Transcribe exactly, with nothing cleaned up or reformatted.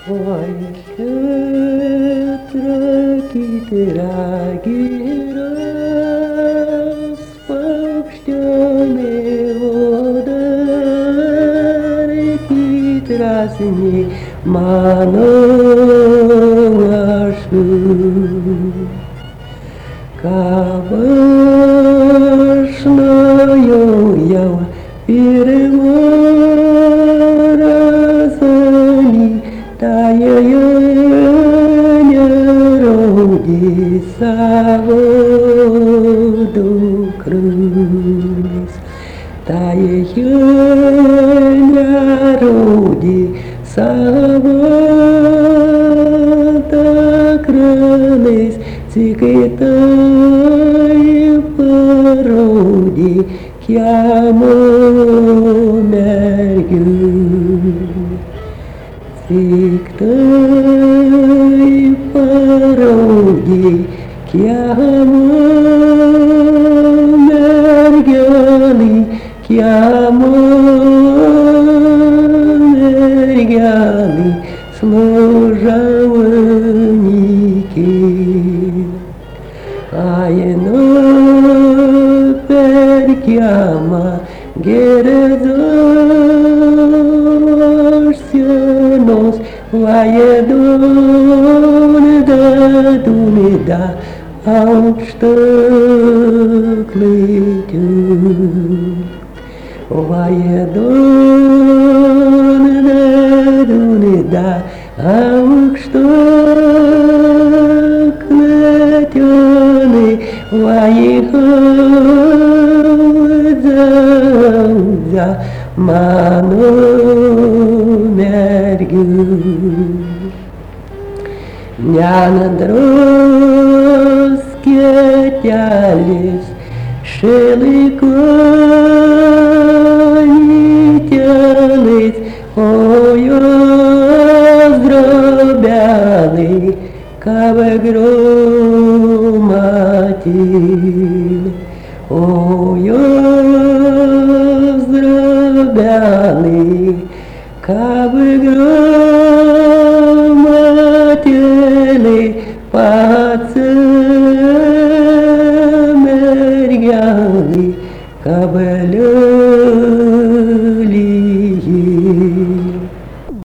Ой, хитрый раз повщений водар, хитрасні маношу. Кабашною я переворазани, тая не родится воду крыс, тая не родится воду крыс, цикитай породи chiamo mergü. Циктай породи chiamo mergani, chiamo mergani, служавники. Aino per chiama geredorsionos vaedon da dunida aufstöcklitur. Vaedon da dunida aufstöcklitur. Vayihodza mano mergü. Нянадроски тялись, шеликони тялись, ой, оздробяны, кабы громатин. Ой, оздробяны, кабы громатили,